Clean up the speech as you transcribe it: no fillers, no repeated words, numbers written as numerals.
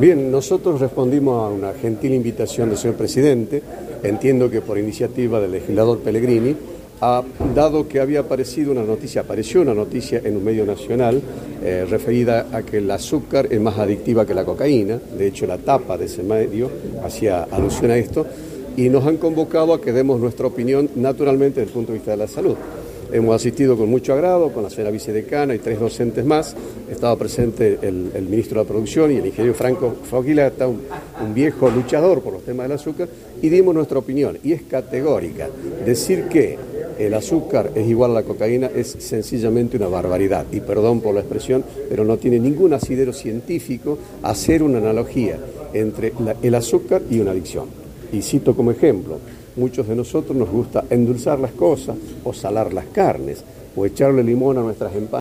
Bien, nosotros respondimos a una gentil invitación del señor presidente, entiendo que por iniciativa del legislador Pellegrini, dado que apareció una noticia en un medio nacional referida a que el azúcar es más adictiva que la cocaína. De hecho, la tapa de ese medio hacía alusión a esto, y nos han convocado a que demos nuestra opinión naturalmente desde el punto de vista de la salud. Hemos asistido con mucho agrado, con la señora vicedecana y 3 docentes más. Estaba presente el ministro de la Producción y el ingeniero Franco Foguilata, un viejo luchador por los temas del azúcar, y dimos nuestra opinión, y es categórica. Decir que el azúcar es igual a la cocaína es sencillamente una barbaridad, y perdón por la expresión, pero no tiene ningún asidero científico hacer una analogía entre el azúcar y una adicción. Y cito como ejemplo: muchos de nosotros nos gusta endulzar las cosas, o salar las carnes, o echarle limón a nuestras empanadas.